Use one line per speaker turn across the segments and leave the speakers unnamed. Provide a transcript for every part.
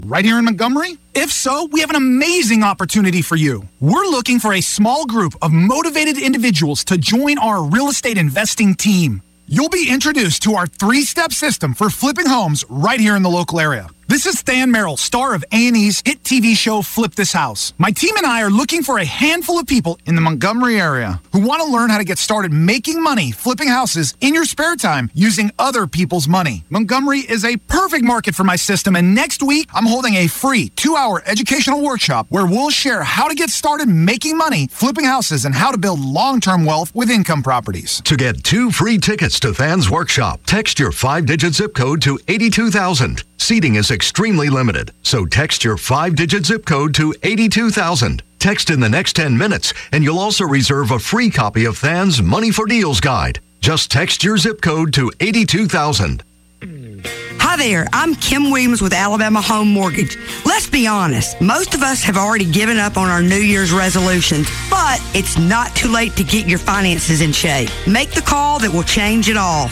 Right here in Montgomery? If so, we have an amazing opportunity for you. We're looking for a small group of motivated individuals to join our real estate investing team. You'll be introduced to our 3-step system for flipping homes right here in the local area. This is Than Merrill, star of A&E's hit TV show Flip This House. My team and I are looking for a handful of people in the Montgomery area who want to learn how to get started making money flipping houses in your spare time using other people's money. Montgomery is a perfect market for my system, and next week I'm holding a free 2-hour educational workshop where we'll share how to get started making money flipping houses and how to build long-term wealth with income properties.
To get 2 free tickets to Than's workshop, text your 5-digit zip code to 82,000. Seating is extremely limited, so text your 5-digit zip code to 82,000. Text in the next 10 minutes, and you'll also reserve a free copy of Than's Money for Deals Guide. Just text your zip code to 82,000.
Hi there, I'm Kim Williams with Alabama Home Mortgage. Let's be honest, most of us have already given up on our New Year's resolutions, but it's not too late to get your finances in shape. Make the call that will change it all,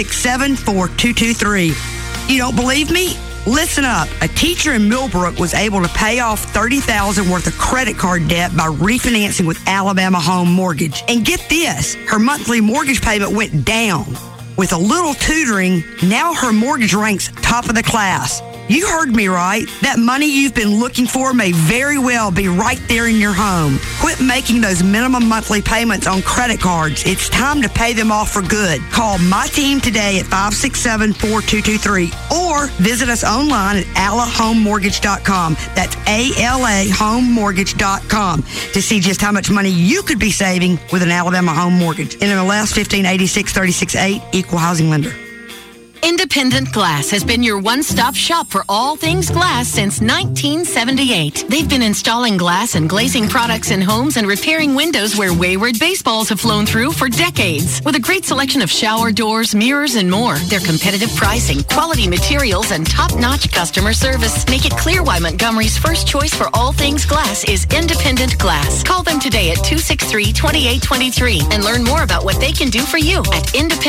567-4223. You don't believe me? Listen up. A teacher in Millbrook was able to pay off $30,000 worth of credit card debt by refinancing with Alabama Home Mortgage. And get this, her monthly mortgage payment went down. With a little tutoring, now her mortgage ranks top of the class. You heard me right. That money you've been looking for may very well be right there in your home. Quit making those minimum monthly payments on credit cards. It's time to pay them off for good. Call my team today at 567-4223 or visit us online at alahomemortgage.com. That's ALAhomemortgage.com to see just how much money you could be saving with an Alabama Home Mortgage. NMLS 1586-36-8, Equal Housing Lender.
Independent Glass has been your one-stop shop for all things glass since 1978. They've been installing glass and glazing products in homes and repairing windows where wayward baseballs have flown through for decades. With a great selection of shower doors, mirrors, and more, their competitive pricing, quality materials, and top-notch customer service make it clear why Montgomery's first choice for all things glass is Independent Glass. Call them today at 263-2823 and learn more about what they can do for you at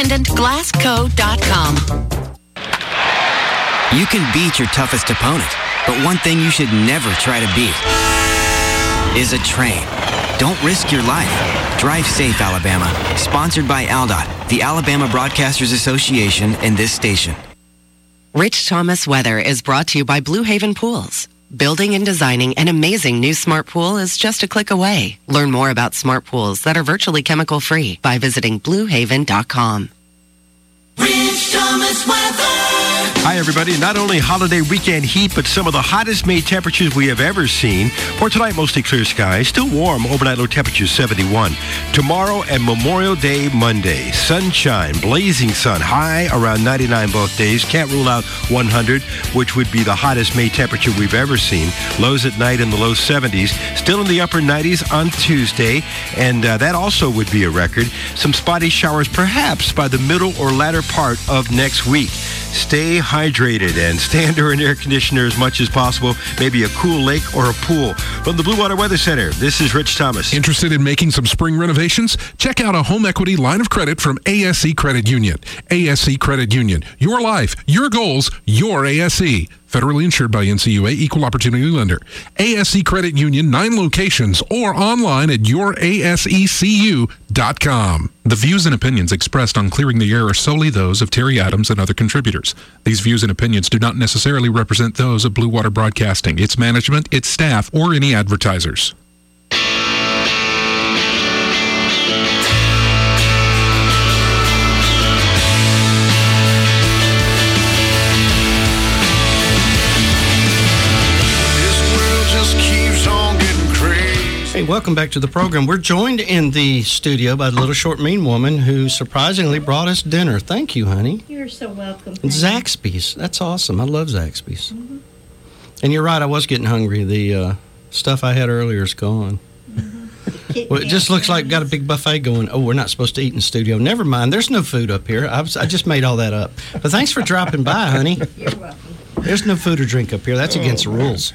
independentglassco.com.
You can beat your toughest opponent, but one thing you should never try to beat is a train. Don't risk your life. Drive safe, Alabama. Sponsored by ALDOT, the Alabama Broadcasters Association, and this station.
Rich Thomas Weather is brought to you by Blue Haven Pools. Building and designing an amazing new smart pool is just a click away. Learn more about smart pools that are virtually chemical-free by visiting bluehaven.com.
Rich Thomas Weather.
Hi, everybody. Not only holiday weekend heat, but some of the hottest May temperatures we have ever seen. For tonight, mostly clear skies. Still warm. Overnight low temperatures 71. Tomorrow and Memorial Day Monday. Sunshine, blazing sun. High around 99 both days. Can't rule out 100, which would be the hottest May temperature we've ever seen. Lows at night in the low 70s. Still in the upper 90s on Tuesday. And that also would be a record. Some spotty showers perhaps by the middle or latter part of next week. Stay hydrated and stay under an air conditioner as much as possible. Maybe a cool lake or a pool. From the Blue Water Weather Center, this is Rich Thomas.
Interested in making some spring renovations? Check out a home equity line of credit from ASE Credit Union. ASE Credit Union. Your life, your goals, your ASE. Federally insured by NCUA, Equal Opportunity Lender. ASE Credit Union, 9 locations, or online at yourasecu.com. The views and opinions expressed on Clearing the Air are solely those of Terry Adams and other contributors. These views and opinions do not necessarily represent those of Blue Water Broadcasting, its management, its staff, or any advertisers.
Hey, welcome back to the program. We're joined in the studio by the little short mean woman who surprisingly brought us dinner. Thank you, honey.
You're so welcome.
Zaxby's. That's awesome. I love Zaxby's. Mm-hmm. And you're right, I was getting hungry. The stuff I had earlier is gone. Mm-hmm. Well, it just looks like got a big buffet going. Oh, we're not supposed to eat in the studio. Never mind. There's no food up here. I just made all that up. But thanks for dropping by, honey.
You're welcome.
There's no food or drink up here. That's against the rules.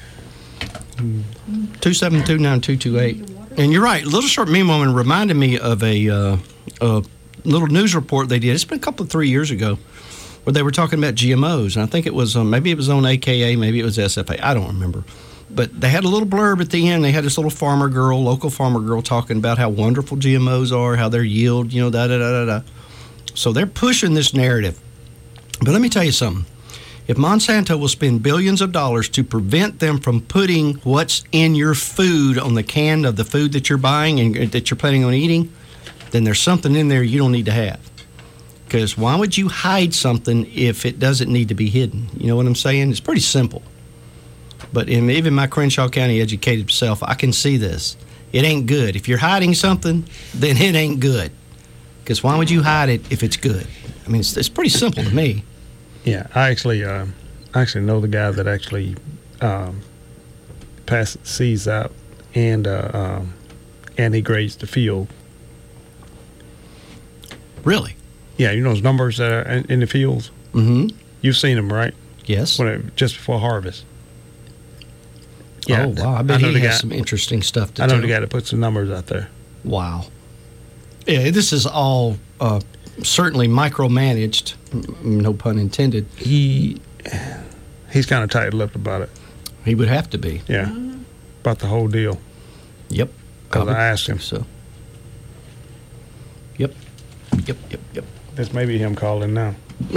272-9228. And you're right. Little Short Mean Woman reminded me of a little news report they did. It's been a couple of 3 years ago. where they were talking about GMOs, and I think it was maybe it was on AKA, maybe it was SFA. I don't remember. But they had a little blurb at the end. They had this little local farmer girl, talking about how wonderful GMOs are, how their yield, da-da-da-da-da. So they're pushing this narrative. But let me tell you something. If Monsanto will spend billions of dollars to prevent them from putting what's in your food on the can of the food that you're buying and that you're planning on eating, then there's something in there you don't need to have. Because why would you hide something if it doesn't need to be hidden? You know what I'm saying? It's pretty simple. But even my Crenshaw County educated self, I can see this. It ain't good. If you're hiding something, then it ain't good. Because why would you hide it if it's good? I mean, it's pretty simple to me.
Yeah, I actually know the guy that actually passes seeds out and he grades the field.
Really?
Yeah, you know those numbers that are in the fields?
Mm-hmm.
You've seen them, right?
Yes.
Just before harvest. Yeah,
oh, wow. I bet he has some interesting stuff to
I know
tell.
the guy that puts the numbers out there.
Wow. Yeah, this is all certainly micromanaged, no pun intended.
He's kind of tight-lipped about it.
He would have to be.
Yeah, about the whole deal.
Yep.
Because I asked him.
So. Yep.
That's maybe him calling now.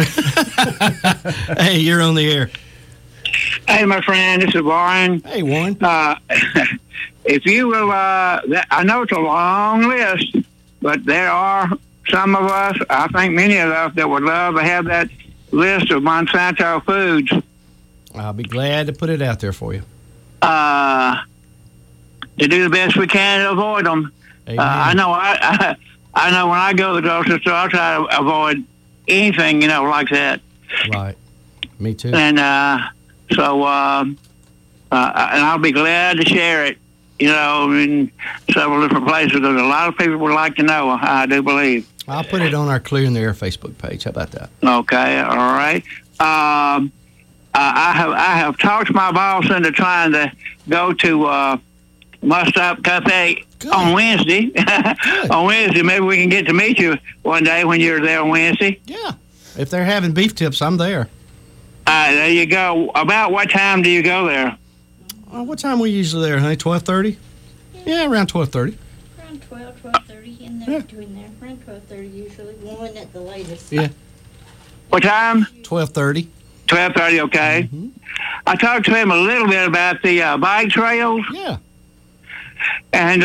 Hey, you're on the air.
Hey, my friend, this is Warren.
Hey, Warren.
If you will, I know it's a long list, but there are some of us, I think many of us, that would love to have that list of Monsanto foods.
I'll be glad to put it out there for you.
To do the best we can to avoid them. I know when I go to the grocery store, I try to avoid anything, like that.
Right. Me too.
And and I'll be glad to share it, in several different places, because a lot of people would like to know, I do believe.
I'll put it on our Clearing the Air Facebook page. How about that?
Okay, all right. I have talked my boss into trying to go to Must Up Cafe on Wednesday. On Wednesday, maybe we can get to meet you one day when you're there on Wednesday.
Yeah. If they're having beef tips, I'm there.
There you go. About what time do you go there?
What time are we usually there, honey? 12:30? Yeah, around 12:30.
Around 12:30, in there, between there. Around 12:30 usually, one at the latest.
Yeah.
What time?
12:30.
12:30, okay.
Mm-hmm.
I talked to him a little bit about the bike trails.
Yeah.
And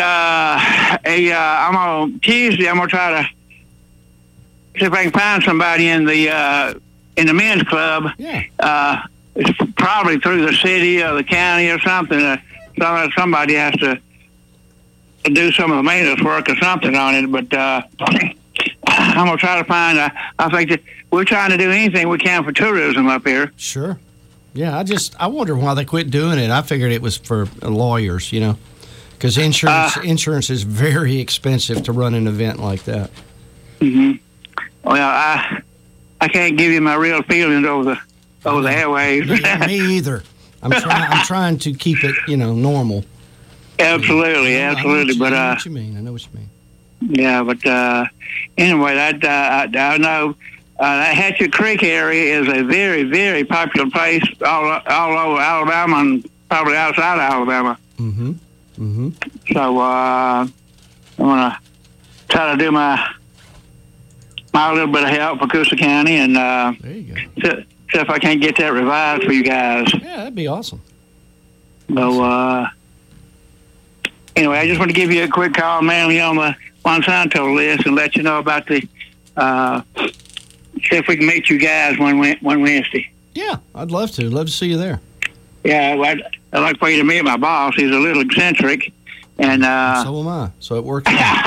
on Tuesday, I'm going to try to see if I can find somebody in the men's club.
Yeah.
It's probably through the city or the county or something. Somebody has to do some of the maintenance work or something on it. But I'm going to try to find, I think that we're trying to do anything we can for tourism up here.
Sure. Yeah, I wonder why they quit doing it. I figured it was for lawyers, because insurance is very expensive to run an event like that.
Mm-hmm. Well, I can't give you my real feelings over the airwaves.
Me either. I'm trying to keep it, normal.
Absolutely.
I know what you mean.
Yeah, but anyway, I know that Hatchet Creek area is a very, very popular place all over Alabama and probably outside of Alabama.
Mm-hmm. Mm-hmm.
So I'm gonna try to do my little bit of help for Coosa County, and
there you go.
See if I can't get that revised for you guys.
Yeah, that'd be awesome.
So anyway, I just want to give you a quick call, mainly on the Monsanto list, and let you know about the see if we can meet you guys one Wednesday.
Yeah, I'd love to. Love to see you there.
Yeah, I'd like for you to meet my boss. He's a little eccentric, and
so am I. So it works out.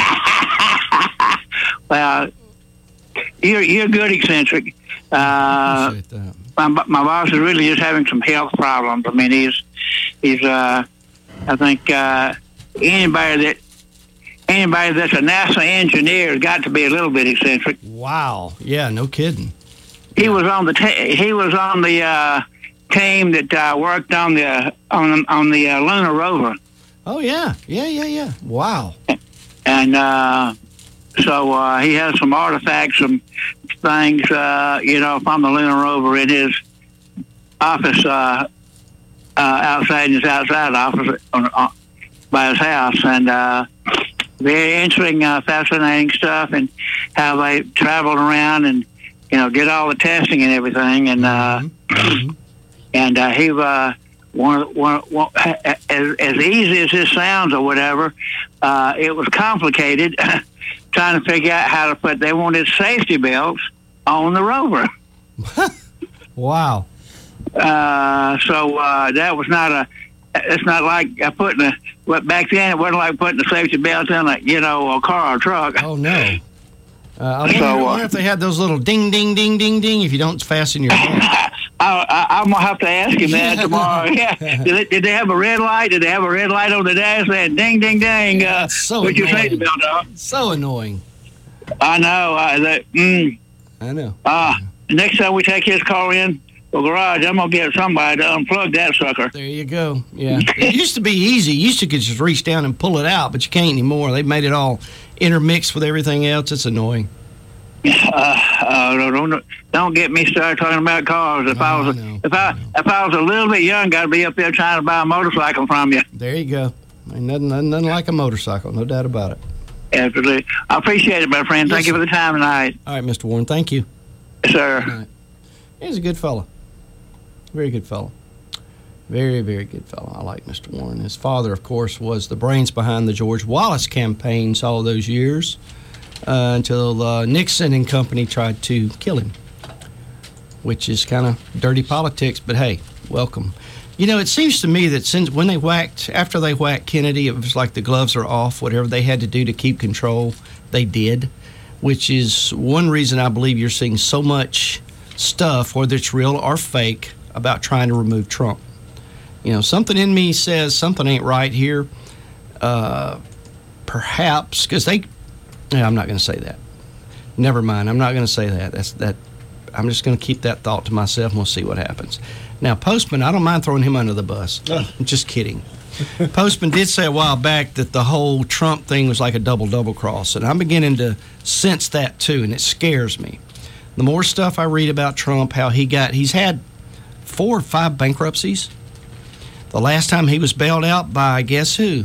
Well, you're good eccentric.
Appreciate that.
My boss is really just having some health problems. I mean, he's I think anybody that's a NASA engineer has got to be a little bit eccentric.
Wow. Yeah, no kidding.
He was on the team that worked on the lunar rover.
Oh yeah. Wow.
And so he has some artifacts, some things, from the lunar rover in his office outside his outside office by his house, and very interesting, fascinating stuff, and how they traveled around and get all the testing and everything, and and he as easy as this sounds or whatever, it was complicated trying to figure out how to put. They wanted safety belts on the rover.
Wow.
So that was not a. It's not like putting back then. It wasn't like putting a safety belt in a car or truck.
Oh no. I wonder if they had those little ding, ding, ding, ding, ding if you don't fasten your belt.
I'm gonna have to ask him that tomorrow. Yeah. Did they have a red light? Did they have a red light on the dash that ding, ding, ding?
So
put your safety belt on.
So annoying.
I know.
I know.
Next time we take his car in the garage, I'm gonna get somebody to unplug that sucker.
There you go. Yeah. It used to be easy. You used to could just reach down and pull it out, but you can't anymore. They've made it all intermixed with everything else. It's annoying.
Don't get me started talking about cars. If I was a little bit young, I'd be up there trying to buy a motorcycle from you.
There you go. Ain't nothing like a motorcycle, no doubt about it.
Absolutely. I appreciate it, my friend. Thank you for the time tonight.
All right, Mr. Warren. Thank you.
Yes, sir.
He's a good fellow. Very good fellow. Very, very good fellow. I like Mr. Warren. His father, of course, was the brains behind the George Wallace campaigns all those years until Nixon and company tried to kill him, which is kind of dirty politics, but hey, welcome. It seems to me that after they whacked Kennedy, it was like the gloves are off. Whatever they had to do to keep control, they did, which is one reason I believe you're seeing so much stuff, whether it's real or fake, about trying to remove Trump. Something in me says something ain't right here. Perhaps because I'm not going to say that. Never mind. I'm not going to say that. I'm just going to keep that thought to myself, and we'll see what happens. Now, Postman, I don't mind throwing him under the bus. I'm just kidding. Postman did say a while back that the whole Trump thing was like a double cross, and I'm beginning to sense that too, and it scares me. The more stuff I read about Trump, how he's had 4 or 5 bankruptcies. The last time he was bailed out by, guess who?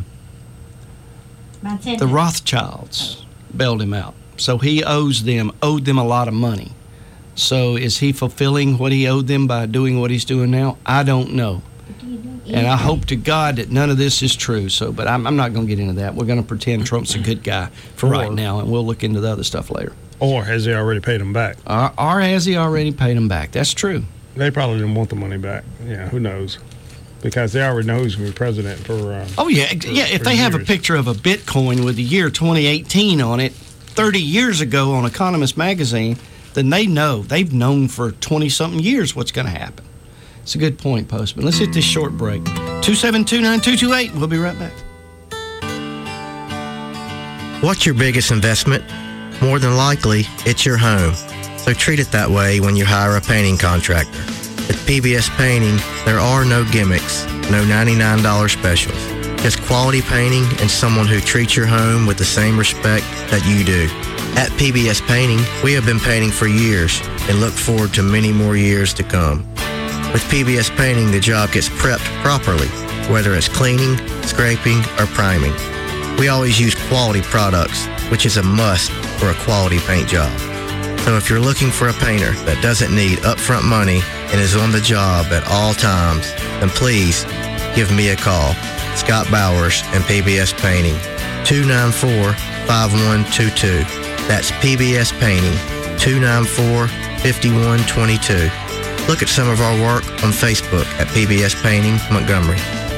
The Rothschilds bailed him out. So he owed them a lot of money. So is he fulfilling what he owed them by doing what he's doing now? I don't know. And I hope to God that none of this is true. But I'm not going to get into that. We're going to pretend Trump's a good guy for right now, and we'll look into the other stuff later.
Or has he already paid them back?
Or has he already paid them back? That's true.
They probably didn't want the money back. Yeah, who knows? Because they already know who's going to be president for
if they have a picture of a Bitcoin with the year 2018 on it 30 years ago on Economist magazine, then they know. They've known for 20-something years what's going to happen. It's a good point, Postman. Let's hit this short break. 272-9228. We'll be right back.
What's your biggest investment? More than likely, it's your home. So treat it that way when you hire a painting contractor. At PBS Painting, there are no gimmicks, no $99 specials. Just quality painting and someone who treats your home with the same respect that you do. At PBS Painting, we have been painting for years and look forward to many more years to come. With PBS Painting, the job gets prepped properly, whether it's cleaning, scraping, or priming. We always use quality products, which is a must for a quality paint job. So if you're looking for a painter that doesn't need upfront money and is on the job at all times, then please give me a call. Scott Bowers and PBS Painting, 294-5122. That's PBS Painting, 294-5122. Look at some of our work on Facebook at PBS Painting Montgomery.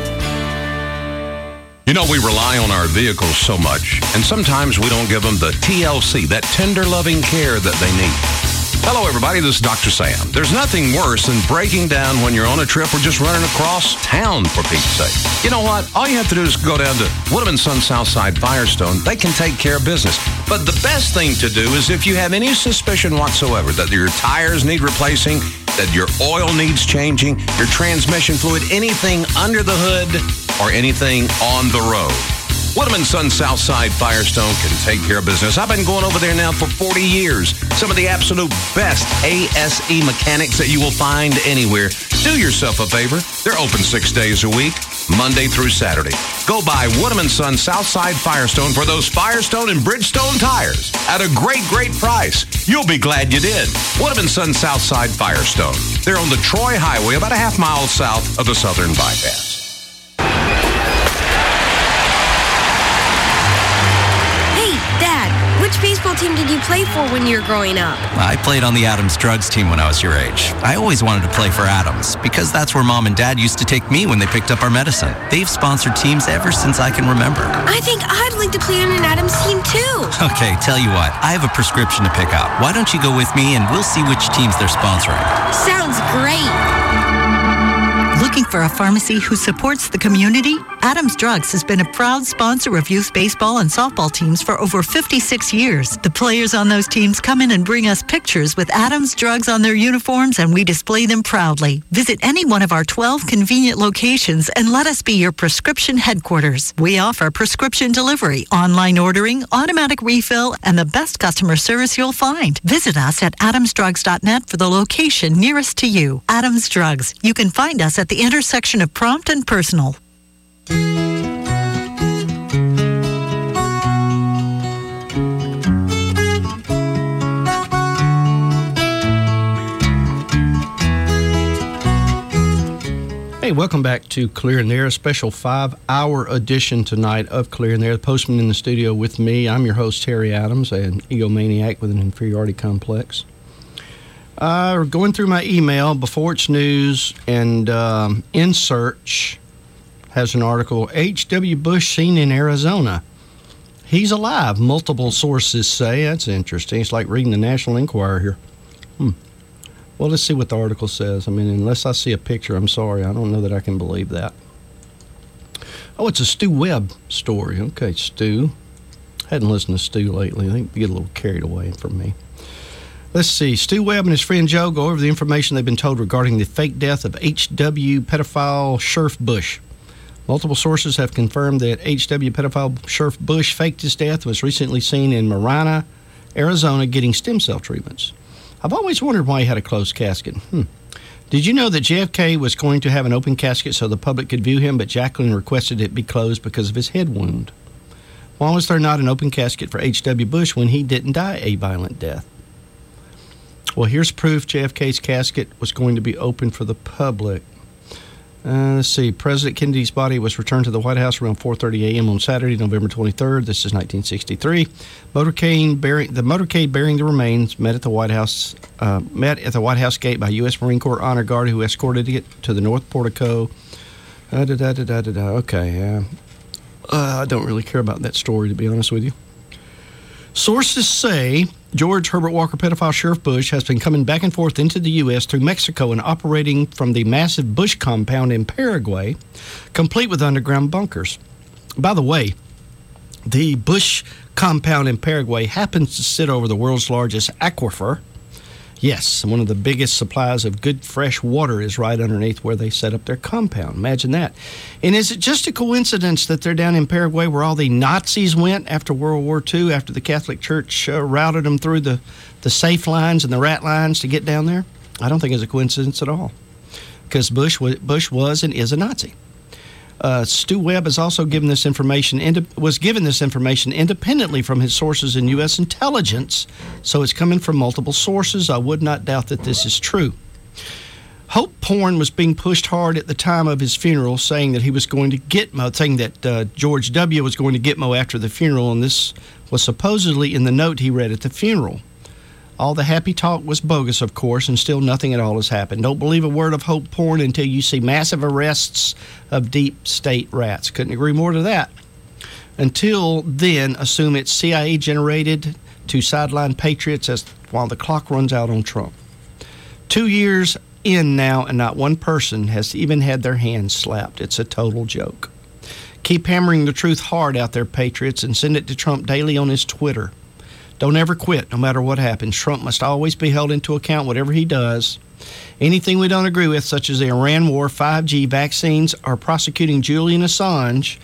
We rely on our vehicles so much, and sometimes we don't give them the TLC, that tender, loving care that they need. Hello, everybody. This is Dr. Sam. There's nothing worse than breaking down when you're on a trip or just running across town, for Pete's sake. You know what? All you have to do is go down to Woodham & Son Southside Firestone. They can take care of business. But the best thing to do is if you have any suspicion whatsoever that your tires need replacing, that your oil needs changing, your transmission fluid, anything under the hood or anything on the road, Woodham & Son Southside Firestone can take care of business. I've been going over there now for 40 years. Some of the absolute best ASE mechanics that you will find anywhere. Do yourself a favor. They're open 6 days a week, Monday through Saturday. Go by Woodham & Son Southside Firestone for those Firestone and Bridgestone tires at a great, great price. You'll be glad you did. Woodham & Son Southside Firestone. They're on the Troy Highway, about a half mile south of the Southern Bypass.
Which baseball team did you play for when you were growing up?
I played on the Adams Drugs team when I was your age. I always wanted to play for Adams because that's where Mom and Dad used to take me when they picked up our medicine. They've sponsored teams ever since I can remember.
I think I'd like to play on an Adams team too.
Okay, tell you what, I have a prescription to pick out. Why don't you go with me and we'll see which teams they're sponsoring.
Sounds great.
Looking for a pharmacy who supports the community? Adams Drugs has been a proud sponsor of youth baseball and softball teams for over 56 years. The players on those teams come in and bring us pictures with Adams Drugs on their uniforms, and we display them proudly. Visit any one of our 12 convenient locations and let us be your prescription headquarters. We offer prescription delivery, online ordering, automatic refill, and the best customer service you'll find. Visit us at adamsdrugs.net for the location nearest to you. Adams Drugs. You can find us at the intersection of Prompt and Personal.
Hey, welcome back to Clear and Air, a special 5-hour edition tonight of Clear and Air. The Postman in the studio with me. I'm your host, Terry Adams, an egomaniac with an inferiority complex. Going through my email, Before It's News, and In Search has an article, H.W. Bush seen in Arizona. He's alive, multiple sources say. That's interesting. It's like reading the National Enquirer here. Well, let's see what the article says. I mean, unless I see a picture, I'm sorry. I don't know that I can believe that. Oh, it's a Stu Webb story. Okay, Stu. Hadn't listened to Stu lately. I think they get a little carried away from me. Let's see. Stu Webb and his friend Joe go over the information they've been told regarding the fake death of H.W. pedophile Sheriff Bush. Multiple sources have confirmed that H.W. pedophile Sheriff Bush faked his death and was recently seen in Marana, Arizona, getting stem cell treatments. I've always wondered why he had a closed casket. Did you know that JFK was going to have an open casket so the public could view him, but Jacqueline requested it be closed because of his head wound? Why was there not an open casket for H.W. Bush when he didn't die a violent death? Well, here's proof JFK's casket was going to be open for the public. Let's see. President Kennedy's body was returned to the White House around 4:30 a.m. on Saturday, November 23rd. This is 1963. The motorcade bearing the remains met at the White House gate by U.S. Marine Corps Honor Guard, who escorted it to the North Portico. Okay. I don't really care about that story, to be honest with you. Sources say George Herbert Walker pedophile Sheriff Bush has been coming back and forth into the U.S. through Mexico and operating from the massive Bush compound in Paraguay, complete with underground bunkers. By the way, the Bush compound in Paraguay happens to sit over the world's largest aquifer. Yes, one of the biggest supplies of good fresh water is right underneath where they set up their compound. Imagine that. And is it just a coincidence that they're down in Paraguay where all the Nazis went after World War II, after the Catholic Church routed them through the safe lines and the rat lines to get down there? I don't think it's a coincidence at all, because Bush was and is a Nazi. Stu Webb has also given this information was given this information independently from his sources in U.S. intelligence, so it's coming from multiple sources. I would not doubt that this is true. Hope porn was being pushed hard at the time of his funeral, saying that he was going to Gitmo, saying that George W. was going to Gitmo after the funeral, and this was supposedly in the note he read at the funeral. All the happy talk was bogus, of course, and still nothing at all has happened. Don't believe a word of hope porn until you see massive arrests of deep state rats. Couldn't agree more to that. Until then, assume it's CIA generated to sideline patriots while the clock runs out on Trump. 2 years in now, and not one person has even had their hands slapped. It's a total joke. Keep hammering the truth hard out there, patriots, and send it to Trump daily on his Twitter. Don't ever quit, no matter what happens. Trump must always be held into account, whatever he does. Anything we don't agree with, such as the Iran war, 5G, vaccines, or prosecuting Julian Assange,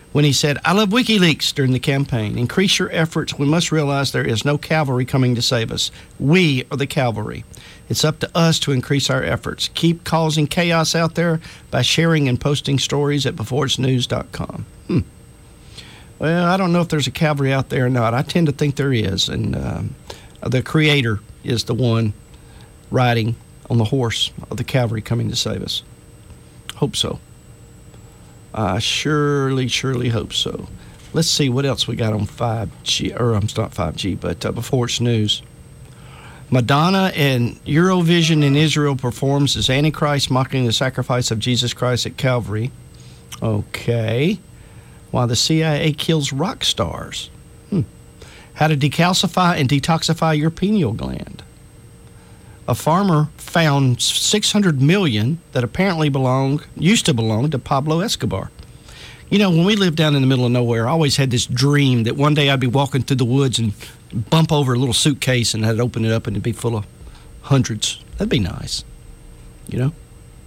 when he said, "I love WikiLeaks" during the campaign. "Increase your efforts. We must realize there is no cavalry coming to save us. We are the cavalry. It's up to us to increase our efforts. Keep causing chaos out there by sharing and posting stories at beforeitsnews.com." Well, I don't know if there's a cavalry out there or not. I tend to think there is, and the Creator is the one riding on the horse of the cavalry coming to save us. Hope so. I surely hope so. Let's see what else we got on 5G, or it's not 5G, but Before It's News. Madonna and Eurovision in Israel performs as Antichrist, mocking the sacrifice of Jesus Christ at Calvary. Okay. While the CIA kills rock stars. How to decalcify and detoxify your pineal gland. A farmer found $600 million that apparently used to belong to Pablo Escobar. You know, when we lived down in the middle of nowhere, I always had this dream that one day I'd be walking through the woods and bump over a little suitcase and I'd open it up and it'd be full of hundreds. That'd be nice, you know?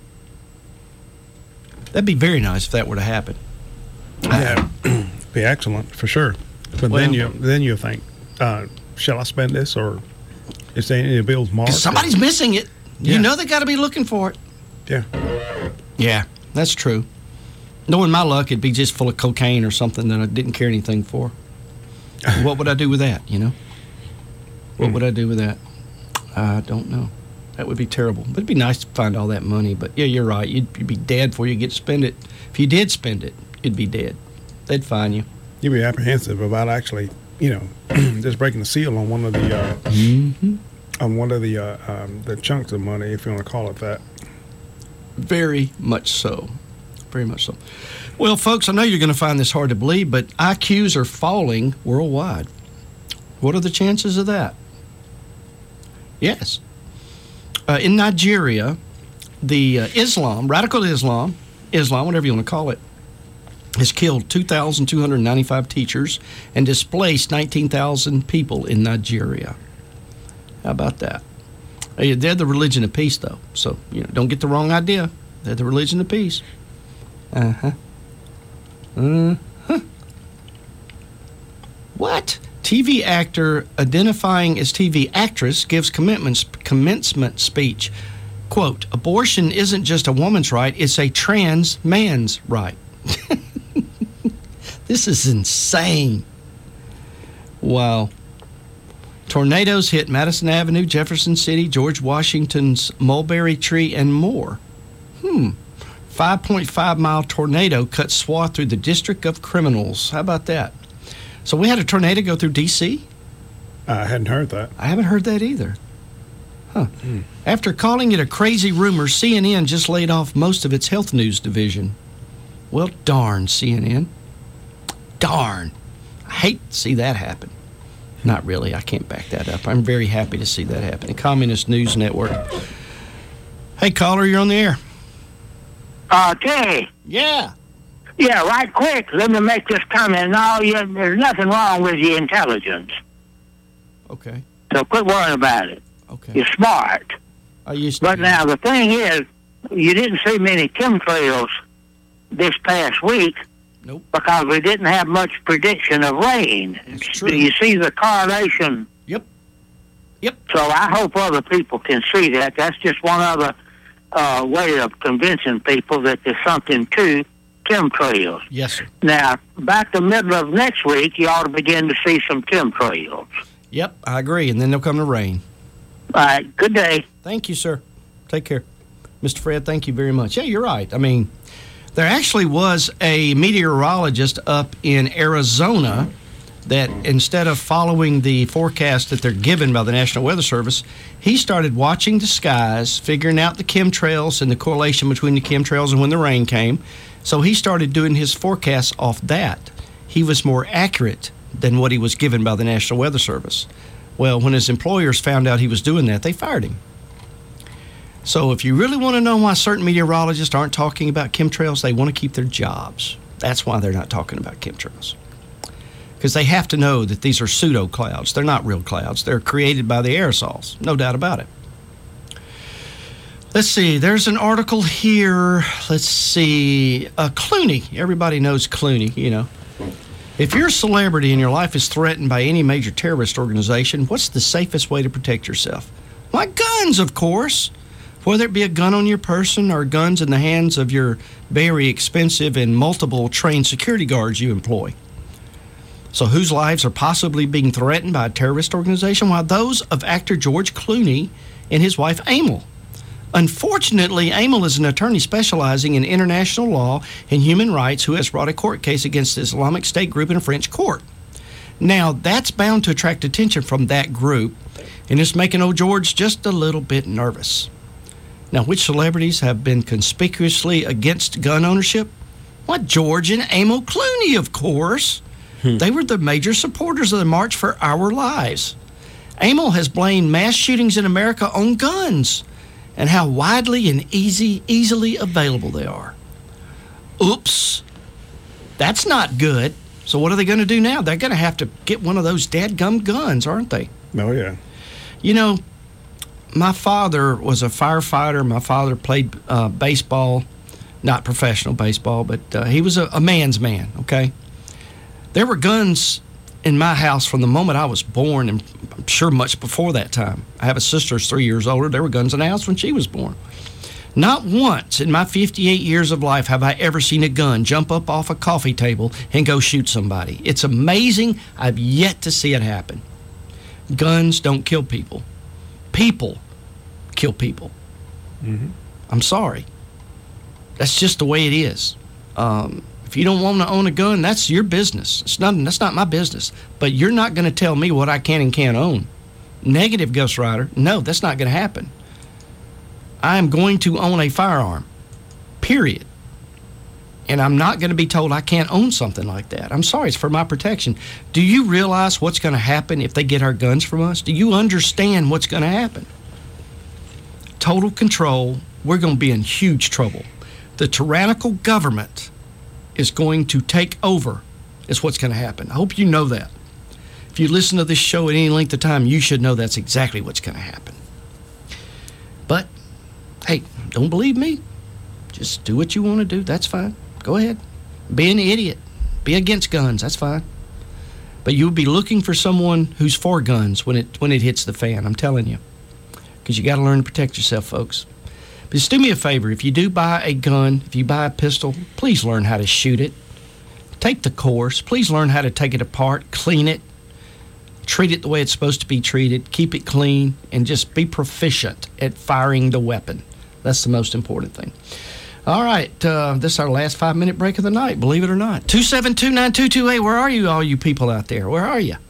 That'd be very nice if that were to happen.
Yeah, be excellent for sure. But then you'll think, shall I spend this, or is there any bills marked?
Somebody's missing it. You know they got to be looking for it. Yeah, that's true. Knowing my luck, it'd be just full of cocaine or something that I didn't care anything for. What would I do with that, you know? What would I do with that? I don't know. That would be terrible. But it'd be nice to find all that money. But yeah, you're right. You'd be dead before you get to spend it. If you did spend it, you'd be dead. They'd find you.
You'd be apprehensive about actually, just breaking the seal on one of the on one of the chunks of money, if you want to call it that.
Very much so. Very much so. Well, folks, I know you're going to find this hard to believe, but IQs are falling worldwide. What are the chances of that? Yes. In Nigeria, the radical Islam, whatever you want to call it, has killed 2,295 teachers and displaced 19,000 people in Nigeria. How about that? They're the religion of peace, though. So, don't get the wrong idea. They're the religion of peace. What? TV actor identifying as TV actress gives commencement speech. Quote, "Abortion isn't just a woman's right, it's a trans man's right." This is insane. Wow. Tornadoes hit Madison Avenue, Jefferson City, George Washington's Mulberry Tree, and more. 5.5-mile tornado cut swath through the District of Criminals. How about that? So we had a tornado go through D.C.?
I hadn't heard that.
I haven't heard that either. After calling it a crazy rumor, CNN just laid off most of its health news division. Well, darn, CNN. Darn. I hate to see that happen. Not really. I can't back that up. I'm very happy to see that happen. Communist News Network. Hey, caller, you're on the air.
Terry.
Yeah.
Yeah, right quick. Let me make this comment. No, there's nothing wrong with your intelligence.
Okay.
So quit worrying about it.
Okay.
You're smart. But now the thing is, you didn't see many chemtrails this past week.
Nope.
Because we didn't have much prediction of rain.
That's true.
Do you see the correlation?
Yep.
So I hope other people can see that. That's just one other way of convincing people that there's something to chemtrails.
Yes, sir.
Now, back the middle of next week, you ought to begin to see some chemtrails.
Yep, I agree. And then there'll come the rain.
All right. Good day.
Thank you, sir. Take care. Mr. Fred, thank you very much. Yeah, you're right. I mean, there actually was a meteorologist up in Arizona that instead of following the forecast that they're given by the National Weather Service, he started watching the skies, figuring out the chemtrails and the correlation between the chemtrails and when the rain came. So he started doing his forecasts off that. He was more accurate than what he was given by the National Weather Service. Well, when his employers found out he was doing that, they fired him. So if you really want to know why certain meteorologists aren't talking about chemtrails, they want to keep their jobs. That's why they're not talking about chemtrails. Because they have to know that these are pseudo clouds. They're not real clouds. They're created by the aerosols. No doubt about it. Let's see. There's an article here. Let's see. Clooney. Everybody knows Clooney, you know. If you're a celebrity and your life is threatened by any major terrorist organization, what's the safest way to protect yourself? Why, guns, of course. Whether it be a gun on your person or guns in the hands of your very expensive and multiple trained security guards you employ. So whose lives are possibly being threatened by a terrorist organization? Why, those of actor George Clooney and his wife, Amel. Unfortunately, Amel is an attorney specializing in international law and human rights who has brought a court case against the Islamic State group in a French court. Now, that's bound to attract attention from that group, and it's making old George just a little bit nervous. Now, which celebrities have been conspicuously against gun ownership? Why, George and Amel Clooney, of course. They were the major supporters of the March for Our Lives. Amel has blamed mass shootings in America on guns and how widely and easily available they are. Oops. That's not good. So what are they going to do now? They're going to have to get one of those dadgum guns, aren't they?
Oh, yeah.
You know, my father was a firefighter. My father played baseball, not professional baseball, but he was a man's man, okay? There were guns in my house from the moment I was born, and I'm sure much before that time. I have a sister who's 3 years older. There were guns in the house when she was born. Not once in my 58 years of life have I ever seen a gun jump up off a coffee table and go shoot somebody. It's amazing. I've yet to see it happen. Guns don't kill people. People kill people. Mm-hmm. I'm sorry. That's just the way it is. If you don't want to own a gun, that's your business. That's not my business. But you're not going to tell me what I can and can't own. Negative, Ghost Rider. No, that's not going to happen. I am going to own a firearm, period. And I'm not going to be told I can't own something like that. I'm sorry, it's for my protection. Do you realize what's going to happen if they get our guns from us? Do you understand what's going to happen? Total control. We're going to be in huge trouble. The tyrannical government is going to take over, is what's going to happen. I hope you know that. If you listen to this show at any length of time, you should know that's exactly what's going to happen. But, hey, don't believe me? Just do what you want to do. That's fine. Go ahead. Be an idiot. Be against guns. That's fine. But you'll be looking for someone who's for guns when it hits the fan, I'm telling you. Because you got to learn to protect yourself, folks. But just do me a favor. If you do buy a gun, if you buy a pistol, please learn how to shoot it. Take the course. Please learn how to take it apart, clean it, treat it the way it's supposed to be treated, keep it clean, and just be proficient at firing the weapon. That's the most important thing. All right, this is our last 5-minute break of the night, believe it or not. 272-9228, where are you, all you people out there? Where are you?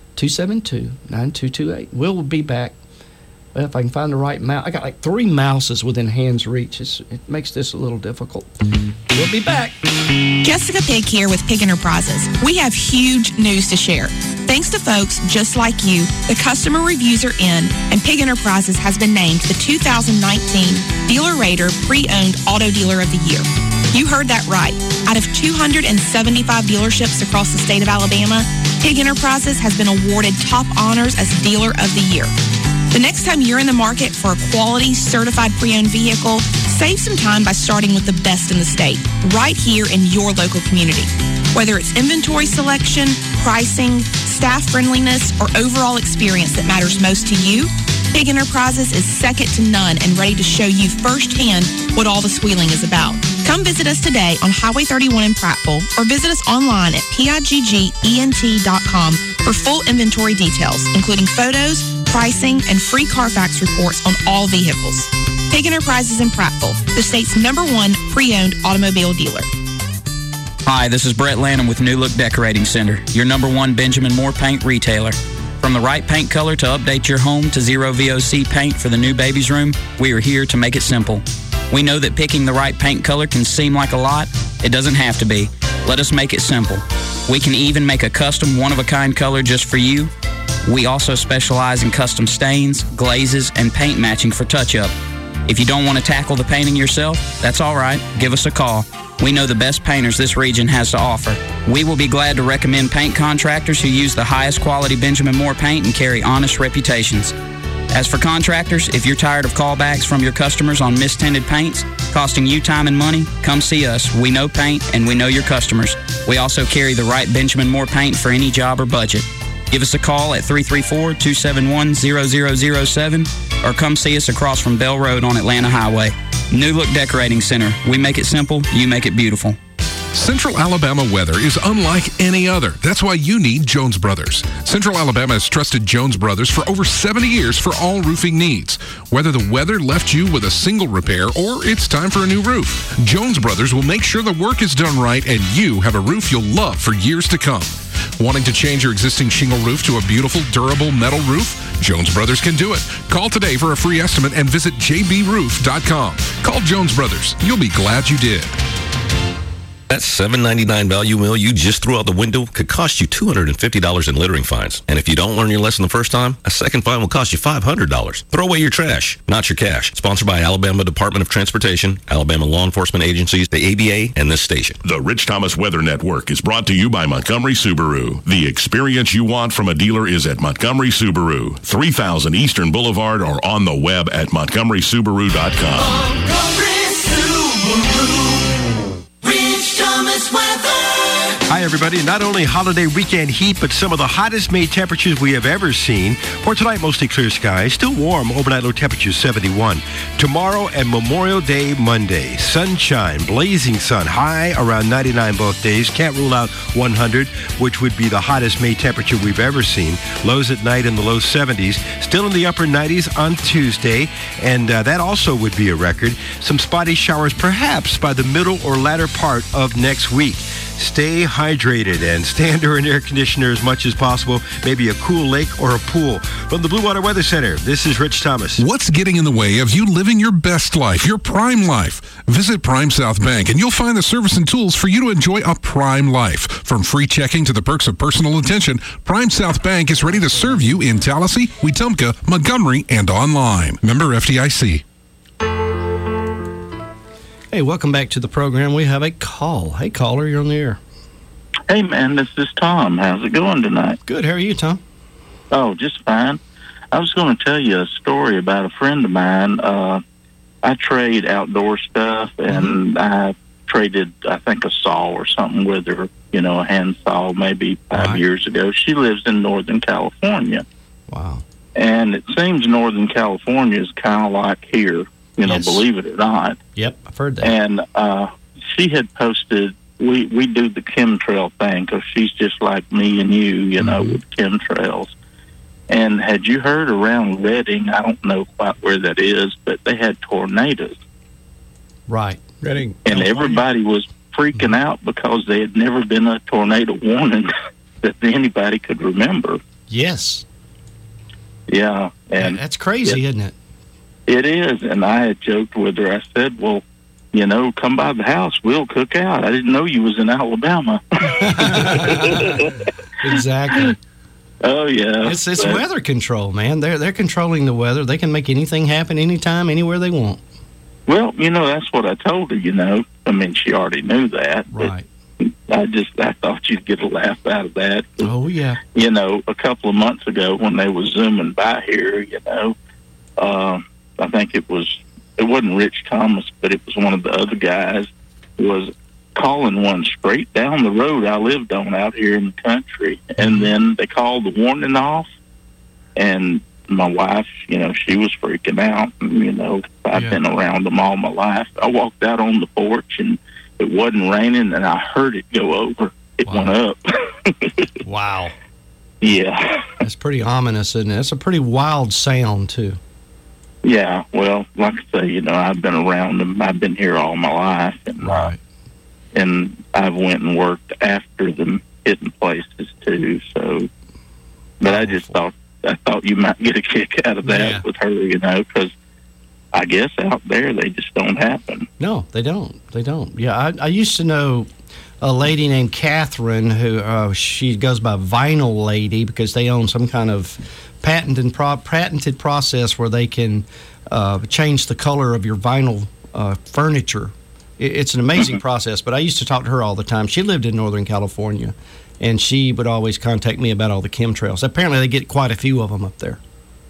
272-9228. We'll be back. Well, if I can find the right mouse. I got like 3 mouses within hand's reach. It makes this a little difficult. We'll be back.
Jessica Pig here with Pig Enterprises. We have huge news to share. Thanks to folks just like you, the customer reviews are in, and Pig Enterprises has been named the 2019 Dealer Rater Pre-Owned Auto Dealer of the Year. You heard that right. Out of 275 dealerships across the state of Alabama, Pig Enterprises has been awarded top honors as Dealer of the Year. The next time you're in the market for a quality, certified pre-owned vehicle, save some time by starting with the best in the state, right here in your local community. Whether it's inventory selection, pricing, staff friendliness, or overall experience that matters most to you, Pig Enterprises is second to none and ready to show you firsthand what all the squealing is about. Come visit us today on Highway 31 in Prattville or visit us online at piggent.com for full inventory details, including photos, pricing, and free Carfax reports on all vehicles. Pig Enterprises in Prattville, the state's #1 pre-owned automobile dealer.
Hi, this is Brett Lanham with New Look Decorating Center, your #1 Benjamin Moore paint retailer. From the right paint color to update your home to zero VOC paint for the new baby's room, we are here to make it simple. We know that picking the right paint color can seem like a lot. It doesn't have to be. Let us make it simple. We can even make a custom one-of-a-kind color just for you. We also specialize in custom stains, glazes, and paint matching for touch-up. If you don't want to tackle the painting yourself, that's all right. Give us a call. We know the best painters this region has to offer. We will be glad to recommend paint contractors who use the highest quality Benjamin Moore paint and carry honest reputations. As for contractors, if you're tired of callbacks from your customers on mistinted paints, costing you time and money, come see us. We know paint and we know your customers. We also carry the right Benjamin Moore paint for any job or budget. Give us a call at 334-271-0007 or come see us across from Bell Road on Atlanta Highway. New Look Decorating Center. We make it simple, you make it beautiful.
Central Alabama weather is unlike any other. That's why you need Jones Brothers. Central Alabama has trusted Jones Brothers for over 70 years for all roofing needs. Whether the weather left you with a single repair or it's time for a new roof, Jones Brothers will make sure the work is done right and you have a roof you'll love for years to come. Wanting to change your existing shingle roof to a beautiful, durable metal roof? Jones Brothers can do it. Call today for a free estimate and visit jbroof.com. Call Jones Brothers. You'll be glad you did.
That $7.99 value meal you just threw out the window could cost you $250 in littering fines. And if you don't learn your lesson the first time, a second fine will cost you $500. Throw away your trash, not your cash. Sponsored by Alabama Department of Transportation, Alabama law enforcement agencies, the ABA, and this station.
The Rich Thomas Weather Network is brought to you by Montgomery Subaru. The experience you want from a dealer is at Montgomery Subaru, 3000 Eastern Boulevard, or on the web at montgomerysubaru.com.
Montgomery Subaru.
Hi, everybody. Not only holiday weekend heat, but some of the hottest May temperatures we have ever seen. For tonight, mostly clear skies. Still warm. Overnight low temperatures 71. Tomorrow and Memorial Day Monday. Sunshine, blazing sun. High around 99 both days. Can't rule out 100, which would be the hottest May temperature we've ever seen. Lows at night in the low 70s. Still in the upper 90s on Tuesday. And that also would be a record. Some spotty showers perhaps by the middle or latter part of next week. Stay hydrated and stay under an air conditioner as much as possible. Maybe a cool lake or a pool. From the Blue Water Weather Center, this is Rich Thomas.
What's getting in the way of you living your best life, your prime life? Visit Prime South Bank and you'll find the service and tools for you to enjoy a prime life. From free checking to the perks of personal attention, Prime South Bank is ready to serve you in Tallahassee, Wetumpka, Montgomery, and online. Member FDIC.
Hey, welcome back to the program. We have a call. Hey, caller, you're on the air.
Hey, man, this is Tom. How's it going tonight?
Good. How are you, Tom?
Oh, just fine. I was going to tell you a story about a friend of mine. I trade outdoor stuff, and I traded, I think, a saw or something with her, you know, a hand saw maybe 5 years ago. She lives in Northern California.
Wow.
And it seems Northern California is kind of like here. You know, believe it or not.
Yep, I've heard that.
And she had posted, we do the chemtrail thing because she's just like me and you know, with chemtrails. And had you heard around Redding, I don't know quite where that is, but they had tornadoes.
Right.
Redding.
And everybody was freaking out because there had never been a tornado warning that anybody could remember.
Yes.
Yeah. And
that's crazy, isn't it?
It is, and I had joked with her. I said, well, you know, come by the house. We'll cook out. I didn't know you was in Alabama.
Exactly.
Oh, yeah.
It's weather control, man. They're controlling the weather. They can make anything happen anytime, anywhere they want.
Well, you know, that's what I told her, you know. I mean, she already knew that.
Right.
I thought you'd get a laugh out of that.
Oh, yeah.
You know, a couple of months ago when they was zooming by here, you know, I think it wasn't Rich Thomas, but it was one of the other guys who was calling one straight down the road I lived on out here in the country. And then they called the warning off, and my wife, you know, she was freaking out. And, you know, I've been around them all my life. I walked out on the porch, and it wasn't raining, and I heard it go over. It went up.
Wow.
Yeah.
That's pretty ominous, isn't it? That's a pretty wild sound, too.
Yeah, well, like I say, you know, I've been around them. I've been here all my life, and and I've went and worked after them, hitting places too. So, but I thought you might get a kick out of that with her, you know, because I guess out there they just don't happen.
No, they don't. They don't. Yeah, I used to know a lady named Catherine who she goes by Vinyl Lady because they own some kind of patented process where they can change the color of your vinyl furniture. It's an amazing process, but I used to talk to her all the time. She lived in Northern California, and she would always contact me about all the chemtrails. Apparently, they get quite a few of them up there.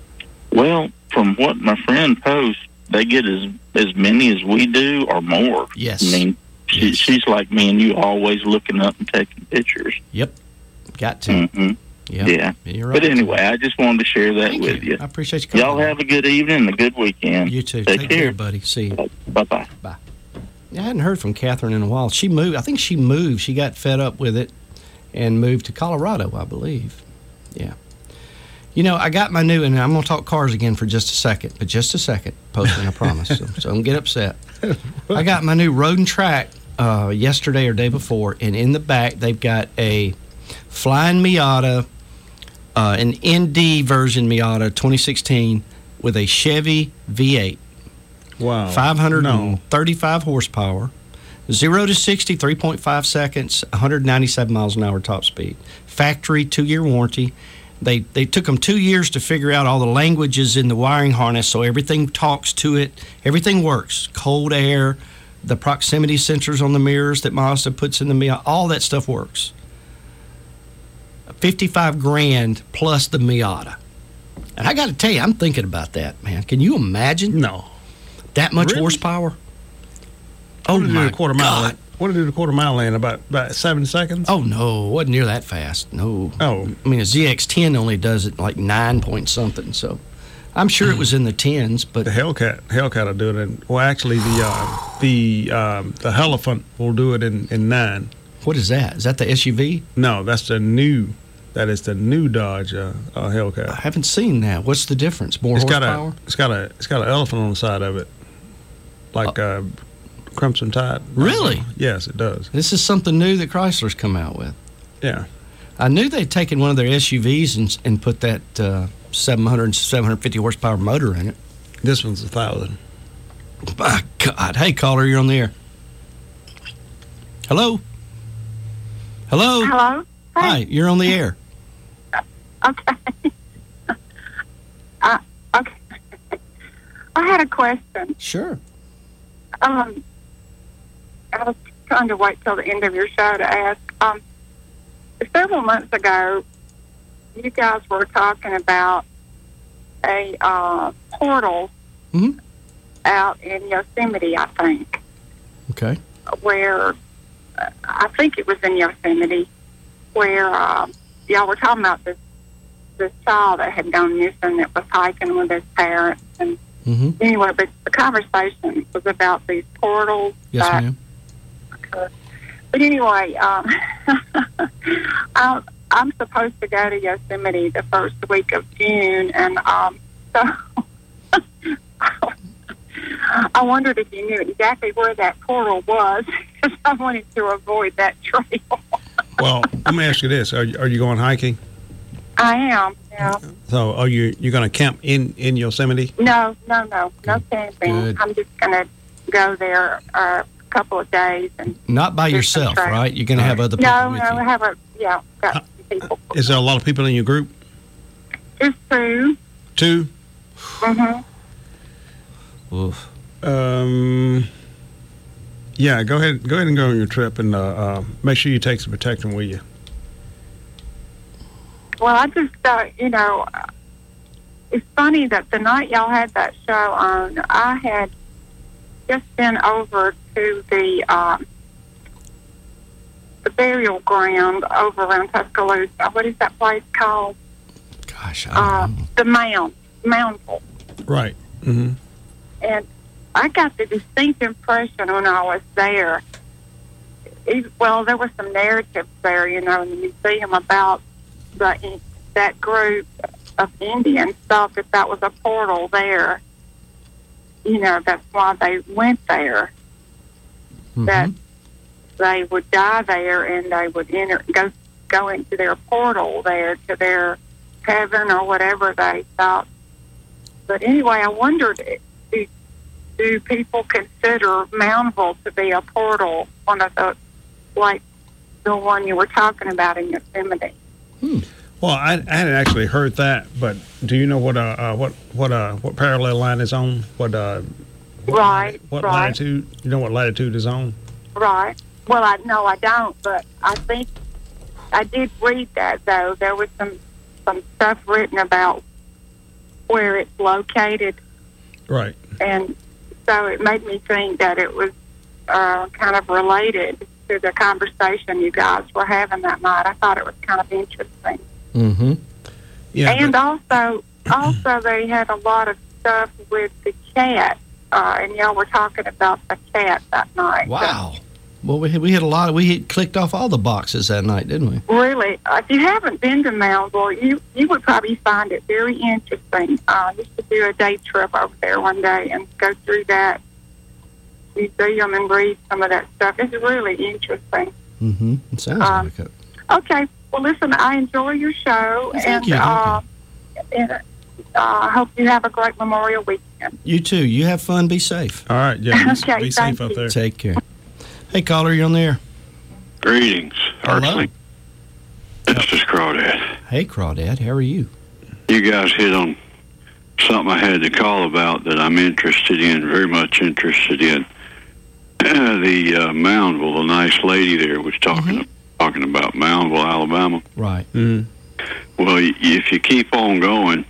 Well, from what my friend posts, they get as many as we do or more.
Yes.
I mean, she's like me and you, always looking up and taking pictures.
Yep. Got to.
Mm-hmm.
Yep.
Yeah.
You're right.
But anyway, I just wanted to share that with you.
I appreciate you coming.
Y'all have a good evening and a good weekend.
You too.
Take care,
buddy. See you.
Bye-bye.
Bye. I hadn't heard from Catherine in a while. She moved. I think she moved. She got fed up with it and moved to Colorado, I believe. Yeah. You know, I got my new, and I'm going to talk cars again for just a second, but just a second, posting, I promise. So don't get upset. I got my new Road and Track yesterday or day before, and in the back they've got a Flying Miata, an ND version Miata 2016 with a Chevy V8.
Wow.
535 horsepower. 0 to 60, 3.5 seconds, 197 miles an hour top speed. Factory 2-year warranty. They took them 2 years to figure out all the languages in the wiring harness, so everything talks to it. Everything works. Cold air, the proximity sensors on the mirrors that Mazda puts in the Miata, all that stuff works. $55,000 plus the Miata. And I got to tell you, I'm thinking about that, man. Can you imagine?
No.
That much
Really?
horsepower?
Oh, my
God.
mile. What did it do the quarter mile in? About 7 seconds?
Oh, no. It wasn't near that fast. No.
Oh.
I mean, a ZX-10 only does it like 9 point something, so I'm sure it was in the 10s, but...
The Hellcat will do it in... Well, actually, the Elephant will do it in 9.
What is that? Is that the SUV?
No, that's the new... That is the new Dodge Hellcat.
I haven't seen that. What's the difference? More horsepower?
It's got an elephant on the side of it, like Crimson Tide.
Really?
Yes, it does.
This is something new that Chrysler's come out with.
Yeah.
I knew they'd taken one of their SUVs and put that 750 horsepower motor in it.
This one's 1,000.
My God. Hey, caller, you're on the air. Hello? Hello?
Hello?
Hi, you're on the air.
Okay. Okay. I had a question.
Sure.
I was trying to wait till the end of your show to ask. Several months ago, you guys were talking about a portal out in Yosemite, I think.
Okay.
Where, I think it was in Yosemite, where y'all were talking about this child that had gone missing that was hiking with his parents. And anyway, but the conversation was about these portals.
Yes, ma'am.
But anyway, I'm supposed to go to Yosemite the first week of June, and so I wondered if you knew exactly where that portal was, because I wanted to avoid that trail.
Well, let me ask you this: Are you going hiking?
I am. Yeah.
So, are you going to camp in Yosemite?
No camping.
Good.
I'm just going to go there a couple of days and.
Not by yourself, right? You're going to have other people with you.
No, I have got some people.
Is there a lot of people in your group?
Just two.
Two?
Mm-hmm.
Oof.
Yeah, go ahead and go on your trip, and make sure you take some protection with you.
Well, I just it's funny that the night y'all had that show on, I had just been over to the burial ground over around Tuscaloosa. What is that place called?
Gosh, I don't know.
The Moundville.
Right. Mm-hmm.
And I got the distinct impression when I was there, well, there were some narratives there, in the museum about that group of Indians thought that was a portal there. That's why they went there. Mm-hmm. That they would die there and they would go into their portal there to their heaven or whatever they thought. But anyway, I wondered, do people consider Moundville to be a portal, one of the, like the one you were talking about in Yosemite?
Well, I hadn't actually heard that, but do you know what parallel line is on? What latitude? You know what latitude is on?
Right. Well, I don't, but I think I did read that, though. There was some stuff written about where it's located.
Right.
And so it made me think that it was kind of related to the conversation you guys were having that night. I thought it was kind of interesting.
Mm-hmm.
Yeah.
And also they had a lot of stuff with the cat, and y'all were talking about the cat that night.
Wow. Well, we had a lot. We had clicked off all the boxes that night, didn't we?
Really, if you haven't been to Moundville, you would probably find it very interesting. I used to do a day trip over there one day and go through that museum and read some of that stuff. It's really interesting.
Mm-hmm. It sounds like it.
Okay. Well, listen, I enjoy your show,
Thank you.
and I hope you have a great Memorial weekend.
You too. You have fun. Be safe.
All right. Yeah.
Okay,
be
thank
safe out
you.
there.
Take care. Hey, caller, you on there?
Greetings,
Hello.
Archie. This is Crawdad.
Hey, Crawdad. How are you?
You guys hit on something I had to call about that I'm interested in, very much interested in. The Moundville, the nice lady there was talking about Moundville, Alabama.
Right.
Well, if you keep on going,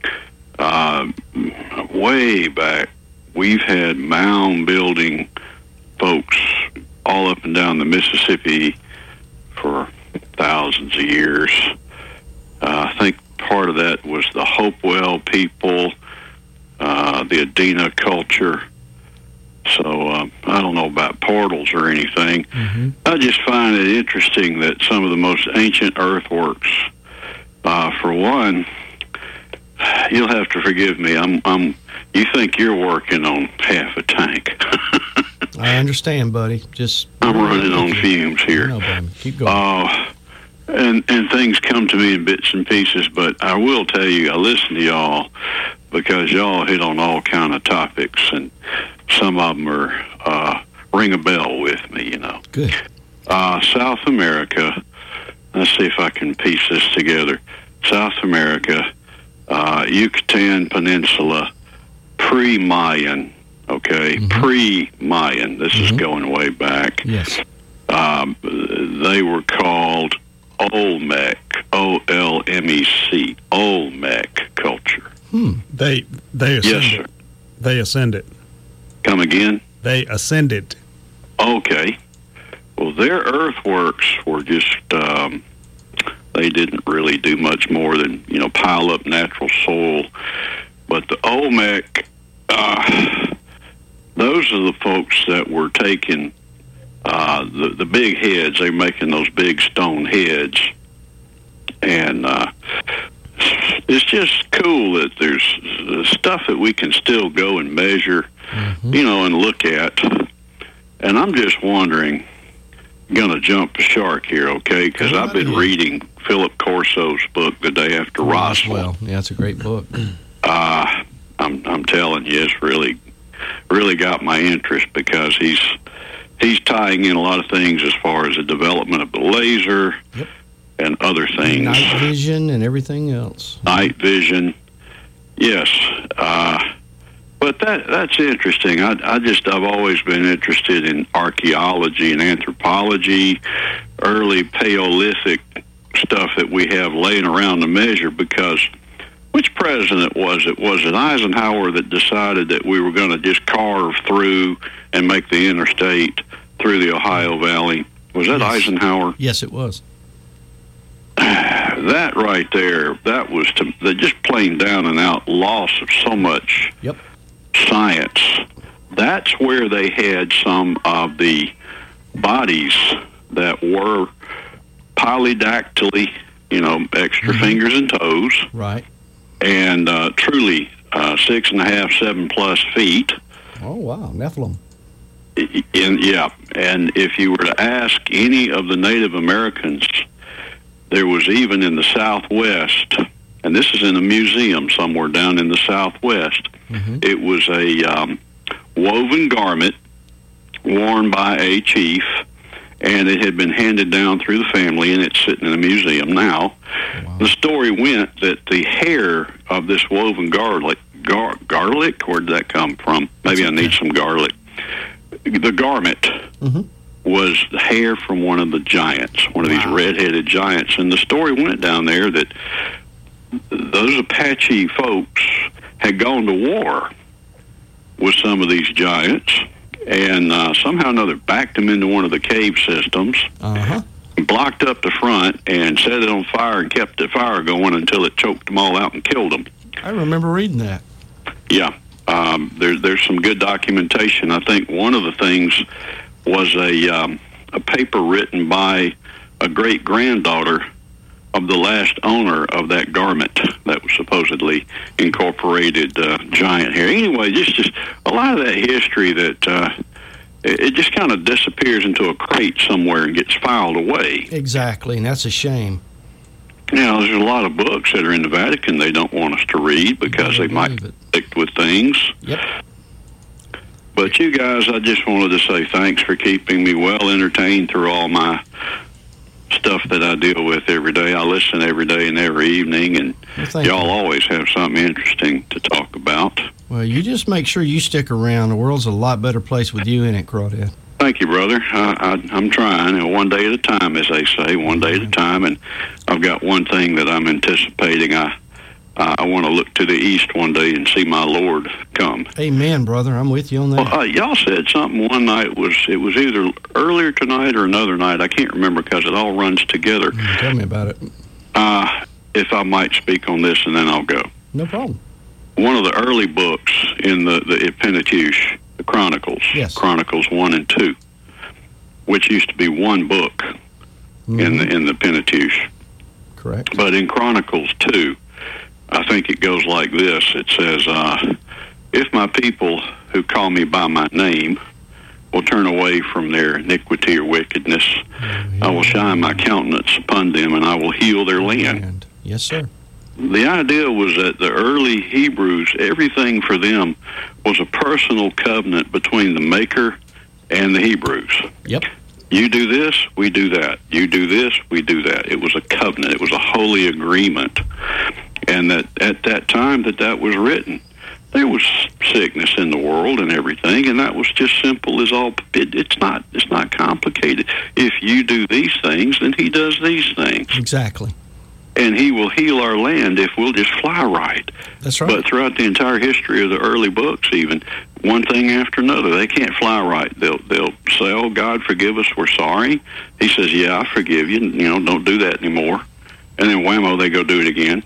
way back, we've had mound building folks all up and down the Mississippi for thousands of years. I think part of that was the Hopewell people, the Adena culture. So I don't know about portals or anything. I just find it interesting that some of the most ancient earthworks, for one, you'll have to forgive me. You think you're working on half a tank.
I understand, buddy.
I'm running on fumes here.
No, buddy. Keep going.
And things come to me in bits and pieces, but I will tell you, I listen to y'all because y'all hit on all kind of topics, and some of them are ring a bell with me, you know.
Good.
South America, let's see if I can piece this together. South America, Yucatan Peninsula, pre-Mayan, okay? Pre-Mayan. This is going way back.
Yes.
They were called Olmec, O-L-M-E-C, Olmec culture.
They ascended.
Yes, sir.
They ascended.
Come again?
They ascended.
Okay. Well, their earthworks were just, they didn't really do much more than, pile up natural soil. But the Olmec, those are the folks that were taking the big heads. They're making those big stone heads. And it's just cool that there's stuff that we can still go and measure, and look at. And I'm just wondering, going to jump the shark here, okay? Because I've been reading Philip Corso's book, The Day After Roswell.
Yeah, it's a great book.
I'm telling you, it's really got my interest because he's tying in a lot of things as far as the development of the laser and other things.
Night vision and everything else.
Night vision, yes. But that's interesting. I've always been interested in archaeology and anthropology, early Paleolithic stuff that we have laying around to measure, because which president was it? Was it Eisenhower that decided that we were going to just carve through and make the interstate through the Ohio Valley? Was that Eisenhower?
Yes, it was.
That right there, that was the just plain down and out loss of so much science. That's where they had some of the bodies that were polydactyly, extra fingers and toes.
Right.
And truly 6.5, 7+ feet.
Oh, wow. Nephilim.
And if you were to ask any of the Native Americans, there was even in the Southwest, and this is in a museum somewhere down in the Southwest, it was a woven garment worn by a chief, and it had been handed down through the family, and it's sitting in a museum now. Wow. The story went that the hair of this woven garlic, where did that come from? Maybe I need some garlic. The garment was the hair from one of the giants, one of these red-headed giants. And the story went down there that those Apache folks had gone to war with some of these giants, and somehow or another backed them into one of the cave systems, blocked up the front, and set it on fire and kept the fire going until it choked them all out and killed them.
I remember reading that.
Yeah. There's some good documentation. I think one of the things was a paper written by a great-granddaughter of the last owner of that garment that was supposedly incorporated giant hair. Anyway, just a lot of that history that it just kind of disappears into a crate somewhere and gets filed away.
Exactly, and that's a shame.
Now, there's a lot of books that are in the Vatican they don't want us to read because they might conflict with things.
Yep.
But you guys, I just wanted to say thanks for keeping me well entertained through all my stuff that I deal with every day. I listen every day and every evening, and y'all always have something interesting to talk about.
Well, you just make sure you stick around. The world's a lot better place with you in it, Crawdad.
Thank you, brother. I'm trying, and one day at a time, as they say, one day at a time. And I've got one thing that I'm anticipating. I want to look to the east one day and see my Lord come.
Amen, brother. I'm with you on that.
Well, y'all said something one night. It was either earlier tonight or another night. I can't remember because it all runs together.
Tell me about it.
If I might speak on this, and then I'll go.
No problem.
One of the early books in the Pentateuch, the Chronicles, Chronicles 1 and 2, which used to be one book in the Pentateuch.
Correct.
But in Chronicles 2, I think it goes like this. It says, if my people who call me by my name will turn away from their iniquity or wickedness, I will shine my countenance upon them, and I will heal their land.
Yes, sir.
The idea was that the early Hebrews, everything for them was a personal covenant between the Maker and the Hebrews.
Yep.
You do this, we do that. You do this, we do that. It was a covenant. It was a holy agreement. And that at that time that was written, there was sickness in the world and everything, and that was just simple as all. It's not complicated. If you do these things, then he does these things.
Exactly.
And he will heal our land if we'll just fly right.
That's right.
But throughout the entire history of the early books, even, one thing after another, they can't fly right. They'll say, "Oh, God, forgive us, we're sorry." He says, "Yeah, I forgive you. Don't do that anymore." And then whammo, they go do it again.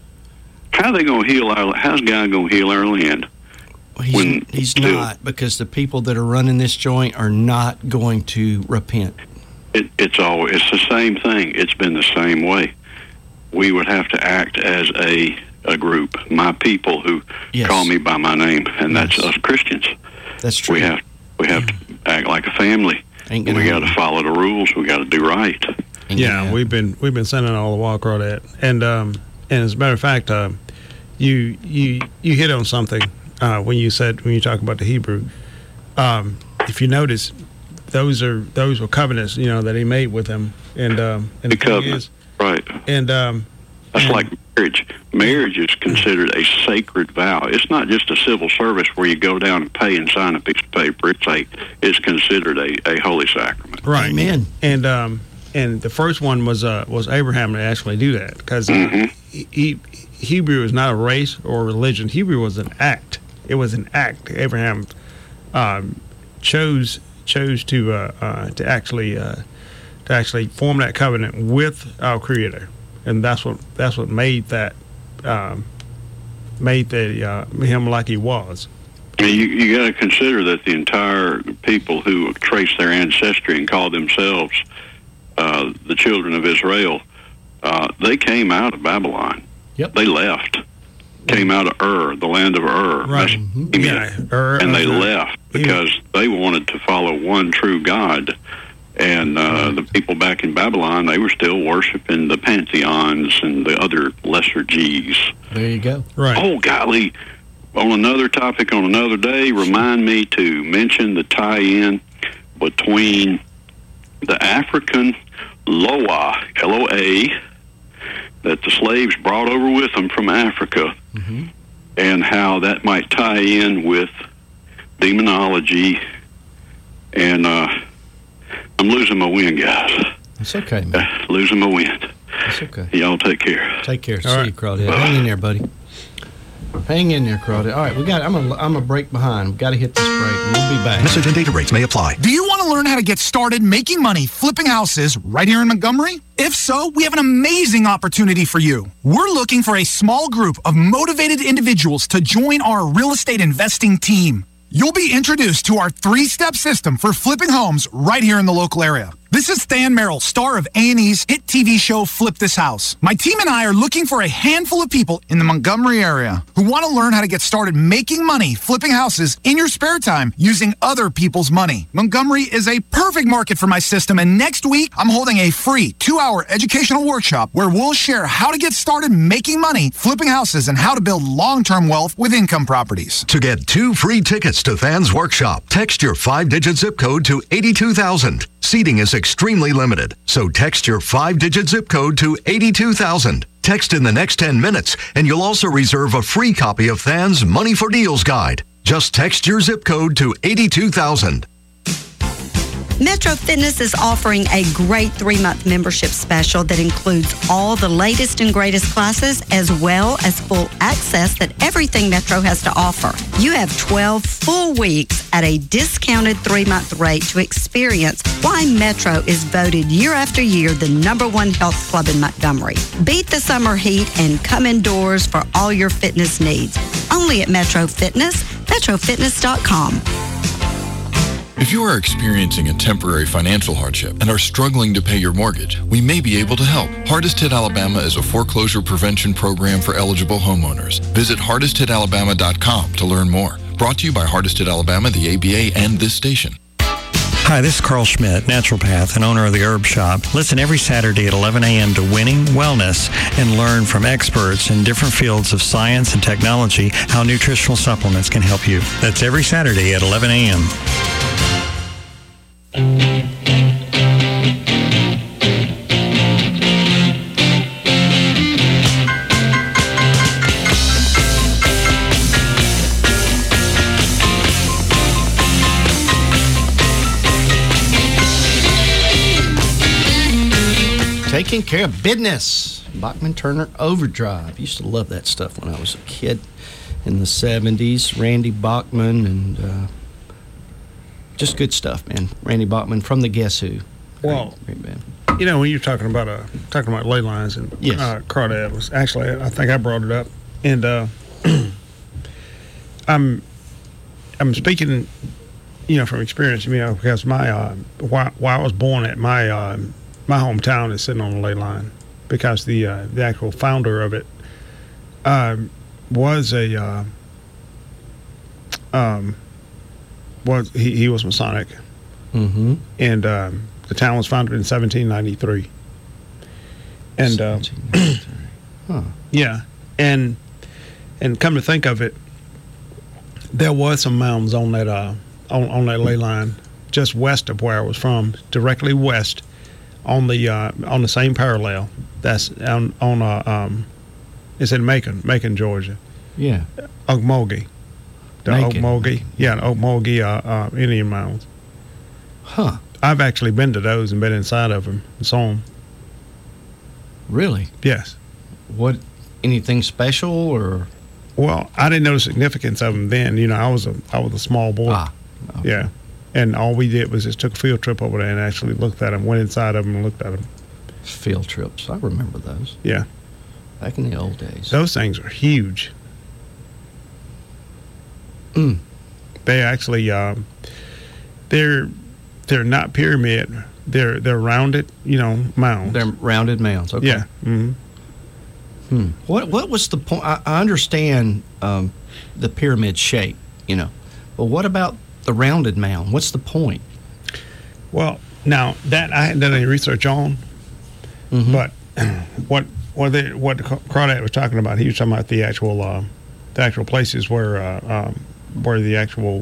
How are they going to heal how's God going to heal our land?
Well, he's not, because the people that are running this joint are not going to repent.
It's the same thing. It's been the same way. We would have to act as a group, my people who call me by my name, and that's us Christians.
That's true.
We have to act like a family. We got to follow the rules. We got to do right.
Yeah, we've been saying it all the while, Crawdad. And as a matter of fact, you hit on something when you talk about the Hebrew. If you notice, those were covenants, that he made with them, and the
covenant, right?
And
that's like marriage. Marriage is considered a sacred vow. It's not just a civil service where you go down and pay and sign a piece of paper. It's considered a holy sacrament.
Right. Amen. And the first one was Abraham to actually do that, because Hebrew is not a race or a religion. Hebrew was an act. It was an act. Abraham chose to actually form that covenant with our Creator, and that's what made that him like he was.
You got to consider that the entire people who trace their ancestry and call themselves the children of Israel, they came out of Babylon.
Yep.
They left. Came out of Ur, the land of Ur.
Right.
And they left because they wanted to follow one true God. And the people back in Babylon, they were still worshiping the pantheons and the other lesser G's.
There you go.
Right.
Oh, golly. On another topic on another day, remind me to mention the tie-in between the African Loa, L-O-A, that the slaves brought over with them from Africa, and how that might tie in with demonology. And I'm losing my wind, guys.
It's okay, man.
Losing my wind.
It's okay.
Y'all take care.
Take care. See you, Crawdad. Hang in there, buddy. Hang in there, Crawdad. All right, I'm a break behind. We've got to hit this break. We'll be back.
Message and data rates may apply.
Do you want to learn how to get started making money flipping houses right here in Montgomery? If so, we have an amazing opportunity for you. We're looking for a small group of motivated individuals to join our real estate investing team. You'll be introduced to our 3-step system for flipping homes right here in the local area. This is Stan Merrill, star of A&E's hit TV show Flip This House. My team and I are looking for a handful of people in the Montgomery area who want to learn how to get started making money flipping houses in your spare time using other people's money. Montgomery is a perfect market for my system, and next week I'm holding a free 2-hour educational workshop where we'll share how to get started making money flipping houses and how to build long-term wealth with income properties.
To get 2 free tickets to Than's workshop, text your 5-digit zip code to 82,000. Seating is extremely limited, so text your 5-digit zip code to 82,000. Text in the next 10 minutes, and you'll also reserve a free copy of Than's Money for Deals Guide. Just text your zip code to 82,000.
Metro Fitness is offering a great 3-month membership special that includes all the latest and greatest classes as well as full access that everything Metro has to offer. You have 12 full weeks at a discounted 3-month rate to experience why Metro is voted year after year the #1 health club in Montgomery. Beat the summer heat and come indoors for all your fitness needs. Only at Metro Fitness, metrofitness.com.
If you are experiencing a temporary financial hardship and are struggling to pay your mortgage, we may be able to help. Hardest Hit Alabama is a foreclosure prevention program for eligible homeowners. Visit hardesthitalabama.com to learn more. Brought to you by Hardest Hit Alabama, the ABA, and this station.
Hi, this is Carl Schmidt, naturopath and owner of the Herb Shop. Listen every Saturday at 11 a.m. to Winning Wellness and learn from experts in different fields of science and technology how nutritional supplements can help you. That's every Saturday at 11 a.m.
Taking care of business. Bachman Turner Overdrive. Used to love that stuff when I was a kid in the 70s. Randy Bachman and just good stuff, man. Randy Bachman from the Guess Who.
Well,
great band.
You know, when you're talking about ley lines and
yes.
Crawdad was actually, I think I brought it up, and I'm speaking, you know, from experience, you know, because my while I was born at my hometown is sitting on a ley line, because the actual founder of it was he was Masonic,
mm-hmm.
and the town was founded in 1793, and
huh.
yeah, and come to think of it, there was some mounds on that on that ley line just west of where I was from, directly west. On the same parallel, that's on it's in Macon, Georgia.
Yeah.
Ocmulgee. The Ocmulgee. Yeah, the Ocmulgee Indian mounds.
Huh.
I've actually been to those and been inside of them and saw them.
Really?
Yes.
What? Anything special or?
Well, I didn't know the significance of them then. You know, I was a small boy.
Okay.
Yeah. And all we did was just took a field trip over there and actually looked at them, went inside of them and looked at them.
Field trips. I remember those.
Yeah.
Back in the old days.
Those things are huge.
Mm.
They actually, they're not pyramid. They're rounded, you know, mounds.
They're rounded mounds. Okay.
Yeah. Mm-hmm.
What was the point? I understand the pyramid shape, you know, but what about the rounded mound? What's the point?
Well, now that I hadn't done any research on,
mm-hmm.
but what Crawdad was talking about, he was talking about the actual places where the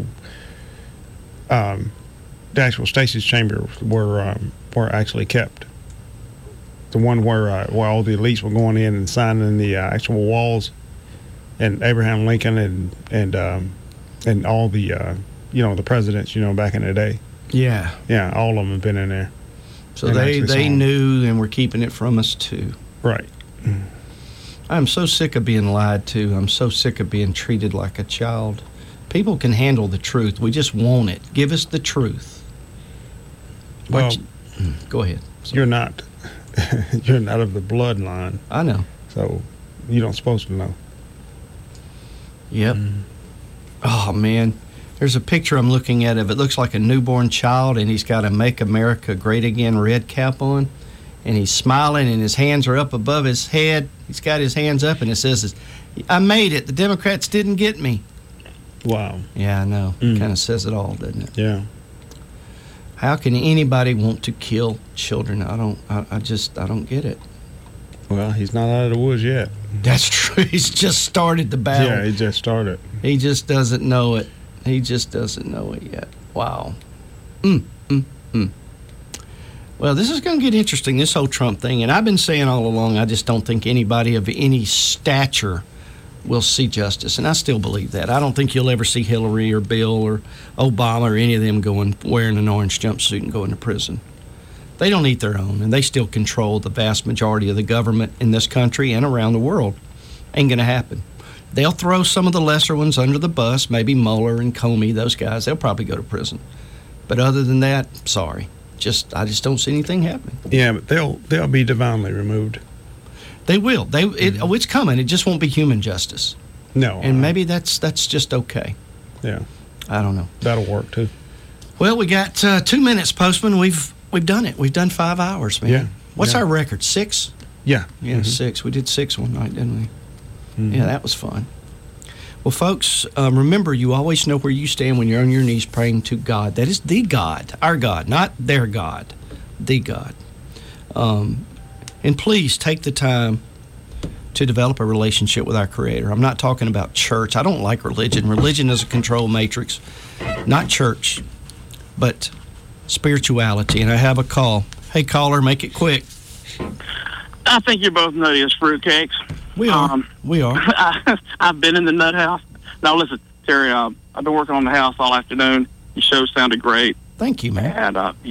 actual stasis chambers were actually kept. The one where all the elites were going in and signing the actual walls, and Abraham Lincoln and all the you know, the presidents, you know, back in the day.
Yeah.
Yeah, all of them have been in there.
So they knew and were keeping it from us too.
Right.
I'm so sick of being lied to. I'm so sick of being treated like a child. People can handle the truth. We just want it. Give us the truth.
Well,
go ahead.
You're not. You're not of the bloodline.
I know.
So you don't supposed to know.
Yep. Oh, man. There's a picture I'm looking at of it. Looks like a newborn child, and he's got a Make America Great Again red cap on. And he's smiling, and his hands are up above his head. He's got his hands up, and it says, I made it. The Democrats didn't get me.
Wow.
Yeah, I know. Kind of says it all, doesn't it?
Yeah.
How can anybody want to kill children? I don't get it.
Well, he's not out of the woods yet.
That's true. He's just started the battle.
Yeah, he just started.
He just doesn't know it. He just doesn't know it yet. Wow. Well, this is going to get interesting, this whole Trump thing. And I've been saying all along, I just don't think anybody of any stature will see justice. And I still believe that. I don't think you'll ever see Hillary or Bill or Obama or any of them wearing an orange jumpsuit and going to prison. They don't eat their own, and they still control the vast majority of the government in this country and around the world. Ain't going to happen. They'll throw some of the lesser ones under the bus, maybe Mueller and Comey, those guys. They'll probably go to prison. But other than that, sorry. I just don't see anything happening.
Yeah, but they'll be divinely removed.
They will. It's coming. It just won't be human justice.
No.
And maybe that's just okay.
Yeah.
I don't know.
That'll work too.
Well, we got 2 minutes, Postman. We've done it. We've done 5 hours, man.
Yeah.
What's our record? 6?
Yeah.
Yeah, 6. We did 6 one night, didn't we? Yeah, that was fun. Well, folks, remember, you always know where you stand when you're on your knees praying to God. That is the God, our God, not their God, the God. And please take the time to develop a relationship with our Creator. I'm not talking about church. I don't like religion. Religion is a control matrix, not church, but spirituality. And I have a call. Hey, caller, make it quick.
I think you're both nutty as fruitcakes.
We are. We are.
I've been in the nut house. Now, listen, Terry, I've been working on the house all afternoon. Your show sounded great.
Thank you, man.
And, I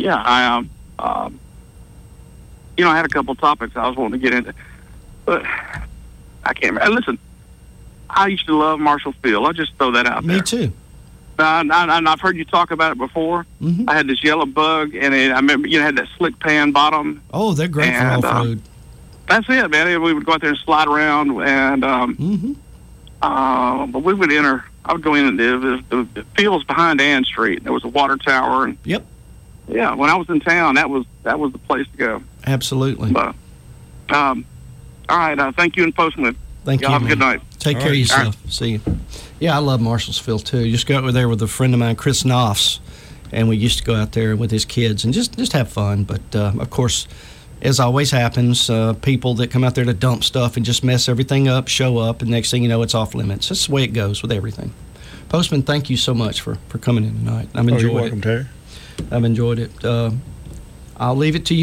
had a couple of topics I was wanting to get into, but I can't remember. Listen, I used to love Marshall Field. I'll just throw that out there.
Me too.
I've heard you talk about it before.
Mm-hmm.
I had this yellow bug, and I remember you had that slick pan bottom.
Oh, they're great for off-road.
That's it, man. We would go out there and slide around, and but we would enter. I would go in the fields behind Ann Street. There was a water tower, and
yep,
yeah. When I was in town, that was the place to go.
Absolutely.
But, all right. Thank you, and Postman.
Thank you.
Have a good night.
Take care of yourself. See you. Yeah, I love Marshallsville too. Just go over there with a friend of mine, Chris Knopfs, and we used to go out there with his kids and just have fun. But of course, as always happens, people that come out there to dump stuff and just mess everything up show up, and next thing you know, it's off limits. That's the way it goes with everything. Postman, thank you so much for coming in tonight. I've enjoyed
you're welcome,
it.
Terry.
I've enjoyed it. I'll leave it to you.